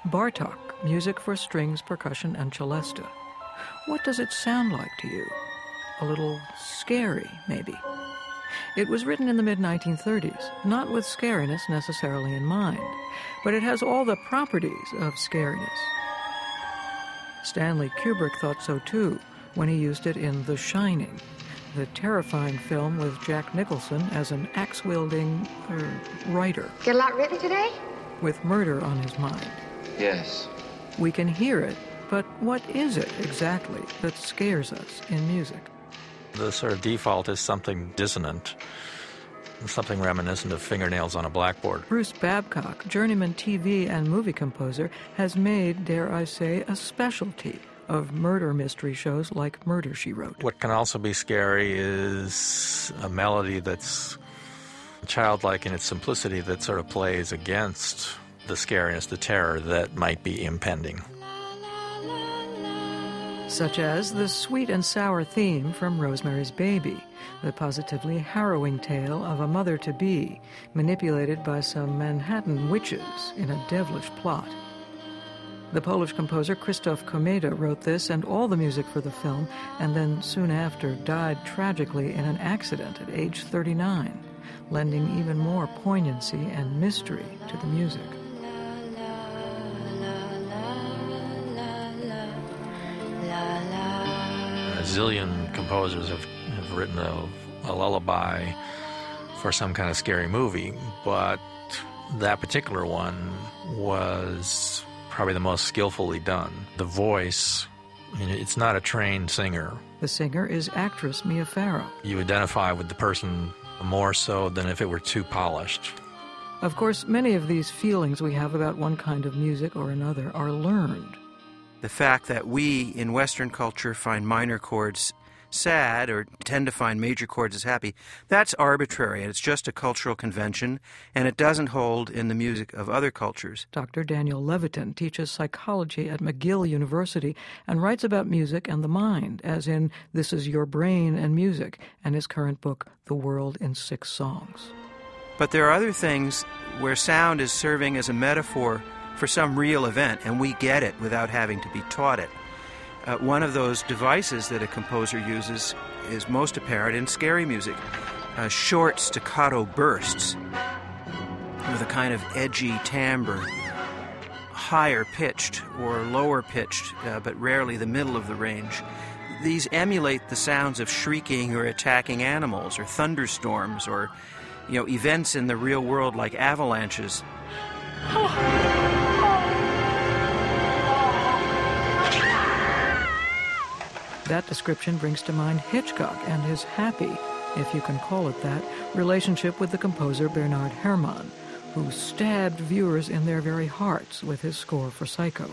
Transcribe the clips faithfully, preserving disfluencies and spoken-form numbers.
Bartók, music for strings, percussion, and celesta. What does it sound like to you? A little scary, maybe. It was written in the mid nineteen thirties, not with scariness necessarily in mind, but it has all the properties of scariness. Stanley Kubrick thought so too when he used it in The Shining, the terrifying film with Jack Nicholson as an axe-wielding er, writer. Get a lot written today? With murder on his mind. Yes. We can hear it, but what is it exactly that scares us in music? The sort of default is something dissonant, something reminiscent of fingernails on a blackboard. Bruce Babcock, journeyman T V and movie composer, has made, dare I say, a specialty of murder mystery shows like Murder, She Wrote. What can also be scary is a melody that's childlike in its simplicity that sort of plays against the scariness, the terror that might be impending. Such as the sweet and sour theme from Rosemary's Baby, the positively harrowing tale of a mother-to-be manipulated by some Manhattan witches in a devilish plot. The Polish composer Krzysztof Komeda wrote this and all the music for the film, and then soon after died tragically in an accident at age thirty-nine, lending even more poignancy and mystery to the music. A zillion composers have, have written a, a lullaby for some kind of scary movie, but that particular one was probably the most skillfully done. The voice, I mean, it's not a trained singer. The singer is actress Mia Farrow. You identify with the person more so than if it were too polished. Of course, many of these feelings we have about one kind of music or another are learned. The fact that we in Western culture find minor chords sad or tend to find major chords as happy, that's arbitrary, and it's just a cultural convention, and it doesn't hold in the music of other cultures. Doctor Daniel Levitin teaches psychology at McGill University and writes about music and the mind, as in This Is Your Brain and Music, and his current book, The World in Six Songs. But there are other things where sound is serving as a metaphor for some real event, and we get it without having to be taught it. Uh, one of those devices that a composer uses is most apparent in scary music. Uh, short staccato bursts with a kind of edgy timbre, higher pitched or lower pitched, uh, but rarely the middle of the range. These emulate the sounds of shrieking or attacking animals or thunderstorms or, you know, events in the real world like avalanches. That description brings to mind Hitchcock and his happy, if you can call it that, relationship with the composer Bernard Herrmann, who stabbed viewers in their very hearts with his score for Psycho.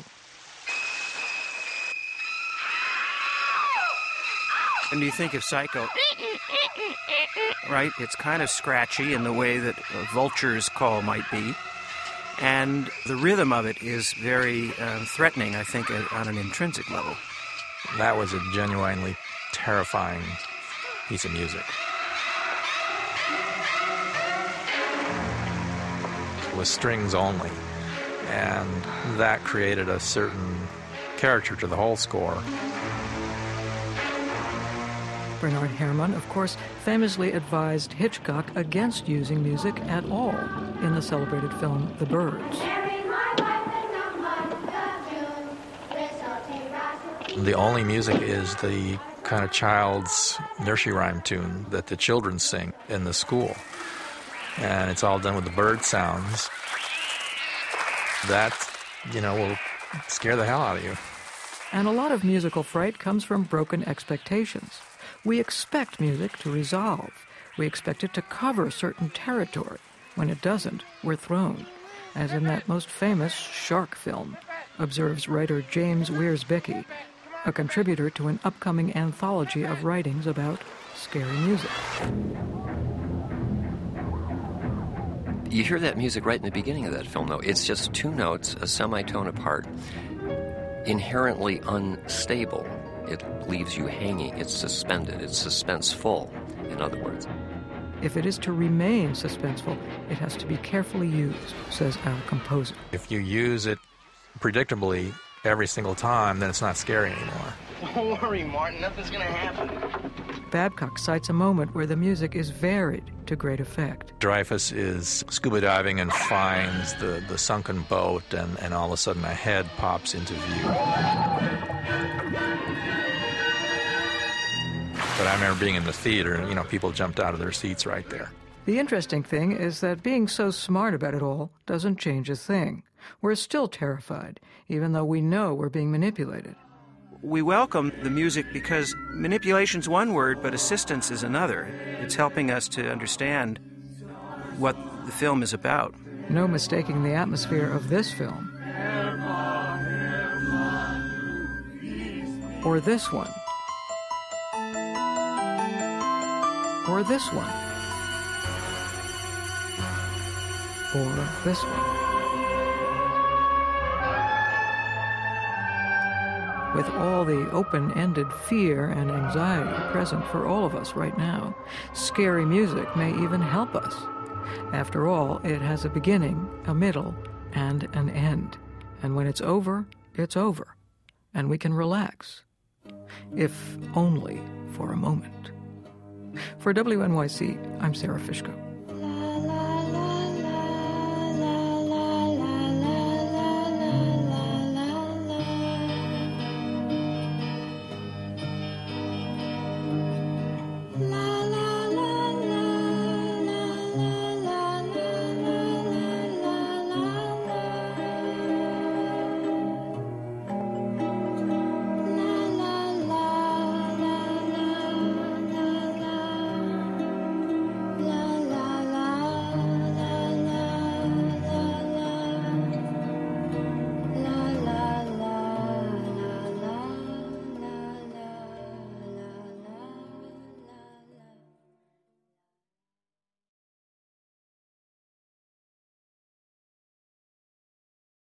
And you think of Psycho, right? It's kind of scratchy in the way that a vulture's call might be. And the rhythm of it is very uh, threatening, I think, on an intrinsic level. That was a genuinely terrifying piece of music. It was strings only, and that created a certain character to the whole score. Bernard Herrmann, of course, famously advised Hitchcock against using music at all in the celebrated film The Birds. The only music is the kind of child's nursery rhyme tune that the children sing in the school. And it's all done with the bird sounds. That, you know, will scare the hell out of you. And a lot of musical fright comes from broken expectations. We expect music to resolve. We expect it to cover certain territory. When it doesn't, we're thrown. As in that most famous shark film, observes writer James Wiersbecki, a contributor to an upcoming anthology of writings about scary music. You hear that music right in the beginning of that film, though. It's just two notes, a semitone apart, inherently unstable. It leaves you hanging. It's suspended. It's suspenseful, in other words. If it is to remain suspenseful, it has to be carefully used, says our composer. If you use it predictably every single time, then it's not scary anymore. Don't worry, Martin. Nothing's going to happen. Babcock cites a moment where the music is varied to great effect. Dreyfuss is scuba diving and finds the, the sunken boat, and, and all of a sudden a head pops into view. But I remember being in the theater, and, you know, people jumped out of their seats right there. The interesting thing is that being so smart about it all doesn't change a thing. We're still terrified, even though we know we're being manipulated. We welcome the music because manipulation's one word, but assistance is another. It's helping us to understand what the film is about. No mistaking the atmosphere of this film. Or this one. Or this one. Or this one. With all the open-ended fear and anxiety present for all of us right now, scary music may even help us. After all, it has a beginning, a middle, and an end. And when it's over, it's over. And we can relax. If only for a moment. For W N Y C, I'm Sarah Fishko.